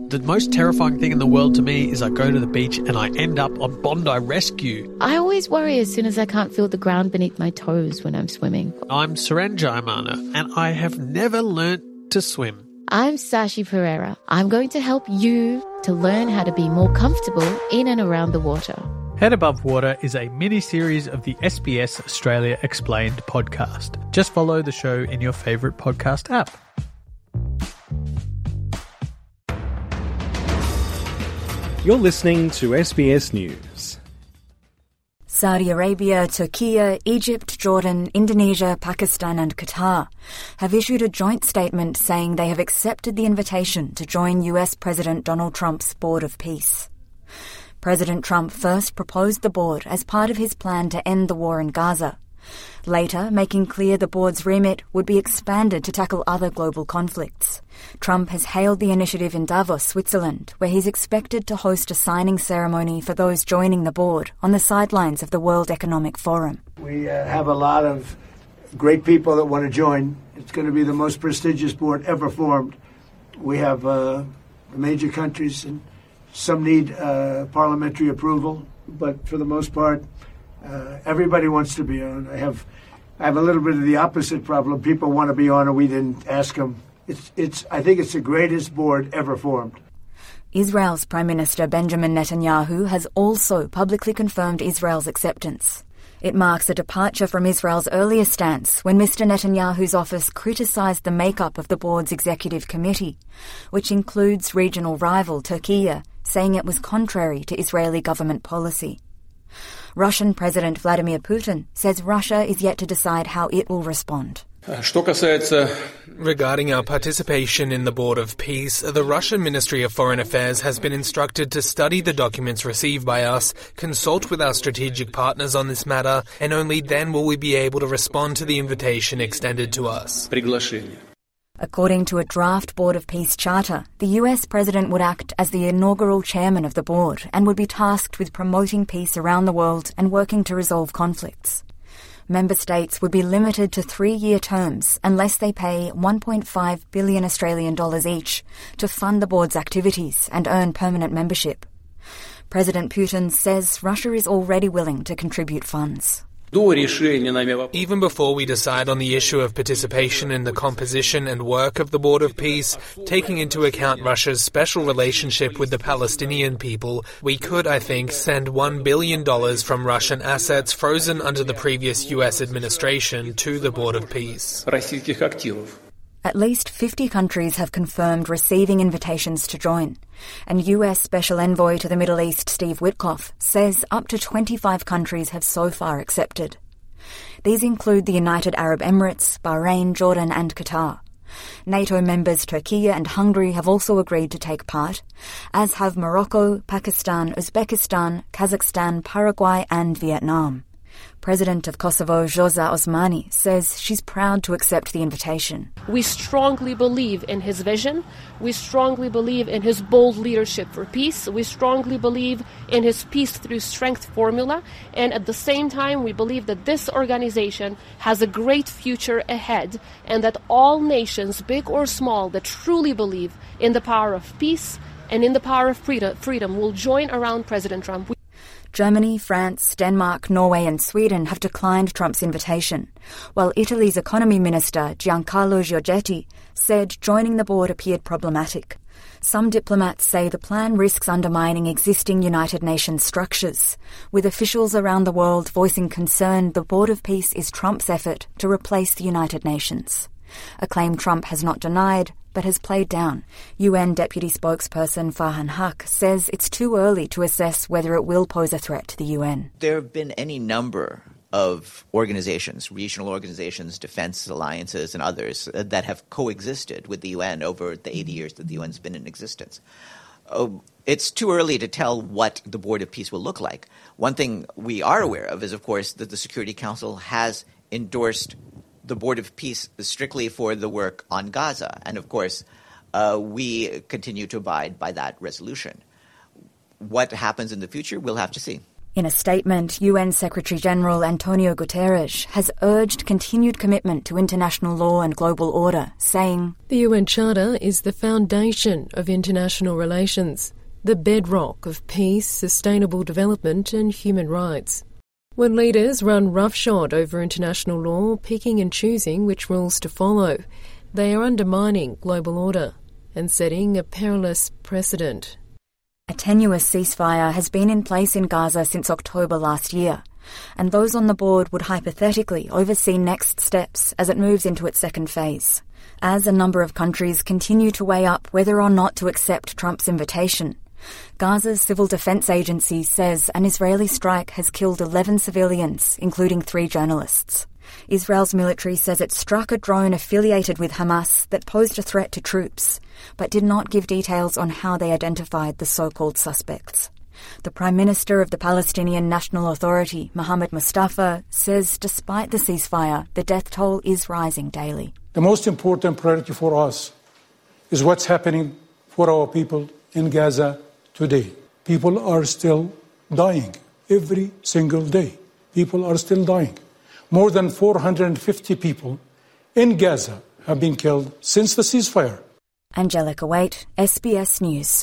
The most terrifying thing in the world to me is I go to the beach and I end up on Bondi Rescue. I always worry as soon as I can't feel the ground beneath my toes when I'm swimming. I'm Suren Jaimana and I have never learnt to swim. I'm Sashi Pereira. I'm going to help you to learn how to be more comfortable in and around the water. Head Above Water is a mini-series of the SBS Australia Explained podcast. Just follow the show in your favourite podcast app. You're listening to SBS News. Saudi Arabia, Turkey, Egypt, Jordan, Indonesia, Pakistan and Qatar have issued a joint statement saying they have accepted the invitation to join US President Donald Trump's Board of Peace. President Trump first proposed the board as part of his plan to end the war in Gaza, later making clear the board's remit would be expanded to tackle other global conflicts. Trump has hailed the initiative in Davos, Switzerland, where he's expected to host a signing ceremony for those joining the board on the sidelines of the World Economic Forum. We have a lot of great people that want to join. It's going to be the most prestigious board ever formed. We have the major countries, and some need parliamentary approval, but for the most part, everybody wants to be on. I have a little bit of the opposite problem. People want to be on, and we didn't ask them. I think it's the greatest board ever formed. Israel's Prime Minister Benjamin Netanyahu has also publicly confirmed Israel's acceptance. It marks a departure from Israel's earlier stance when Mr. Netanyahu's office criticised the makeup of the board's executive committee, which includes regional rival Turkey, saying it was contrary to Israeli government policy. Russian President Vladimir Putin says Russia is yet to decide how it will respond. Regarding our participation in the Board of Peace, the Russian Ministry of Foreign Affairs has been instructed to study the documents received by us, consult with our strategic partners on this matter, and only then will we be able to respond to the invitation extended to us. According to a draft Board of Peace charter, the US president would act as the inaugural chairman of the board and would be tasked with promoting peace around the world and working to resolve conflicts. Member states would be limited to 3-year terms unless they pay $1.5 billion Australian dollars each to fund the board's activities and earn permanent membership. President Putin says Russia is already willing to contribute funds. Even before we decide on the issue of participation in the composition and work of the Board of Peace, taking into account Russia's special relationship with the Palestinian people, we could, I think, send $1 billion from Russian assets frozen under the previous US administration to the Board of Peace. At least 50 countries have confirmed receiving invitations to join, and US Special Envoy to the Middle East Steve Witkoff says up to 25 countries have so far accepted. These include the United Arab Emirates, Bahrain, Jordan and Qatar. NATO members Turkey and Hungary have also agreed to take part, as have Morocco, Pakistan, Uzbekistan, Kazakhstan, Paraguay and Vietnam. President of Kosovo, Joza Osmani, says she's proud to accept the invitation. We strongly believe in his vision. We strongly believe in his bold leadership for peace. We strongly believe in his peace through strength formula. And at the same time, we believe that this organization has a great future ahead and that all nations, big or small, that truly believe in the power of peace and in the power of freedom will join around President Trump. Germany, France, Denmark, Norway and Sweden have declined Trump's invitation, while Italy's economy minister Giancarlo Giorgetti said joining the board appeared problematic. Some diplomats say the plan risks undermining existing United Nations structures, with officials around the world voicing concern the Board of Peace is Trump's effort to replace the United Nations, a claim Trump has not denied but has played down. UN Deputy Spokesperson Farhan Haq says it's too early to assess whether it will pose a threat to the UN. There have been any number of organizations, regional organizations, defense alliances and others that have coexisted with the UN over the 80 years that the UN's been in existence. It's too early to tell what the Board of Peace will look like. One thing we are aware of is, of course, that the Security Council has endorsed the Board of Peace strictly for the work on Gaza. And of course, we continue to abide by that resolution. What happens in the future, we'll have to see. In a statement, UN Secretary-General Antonio Guterres has urged continued commitment to international law and global order, saying, "The UN Charter is the foundation of international relations, the bedrock of peace, sustainable development and human rights. When leaders run roughshod over international law, picking and choosing which rules to follow, they are undermining global order and setting a perilous precedent." A tenuous ceasefire has been in place in Gaza since October last year, and those on the board would hypothetically oversee next steps as it moves into its second phase. As a number of countries continue to weigh up whether or not to accept Trump's invitation, Gaza's Civil Defense Agency says an Israeli strike has killed 11 civilians, including 3 journalists. Israel's military says it struck a drone affiliated with Hamas that posed a threat to troops, but did not give details on how they identified the so-called suspects. The Prime Minister of the Palestinian National Authority, Mohammed Mustafa, says despite the ceasefire, the death toll is rising daily. The most important priority for us is what's happening for our people in Gaza today. People are still dying every single day. People are still dying. More than 450 people in Gaza have been killed since the ceasefire. Angelica Waite, SBS News.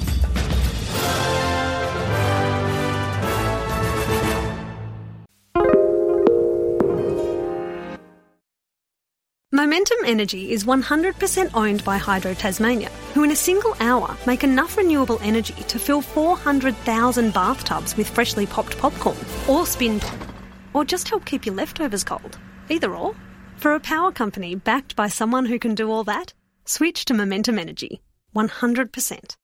Momentum Energy is 100% owned by Hydro Tasmania, who in a single hour make enough renewable energy to fill 400,000 bathtubs with freshly popped popcorn, or spin, or just help keep your leftovers cold. Either or. For a power company backed by someone who can do all that, switch to Momentum Energy. 100%.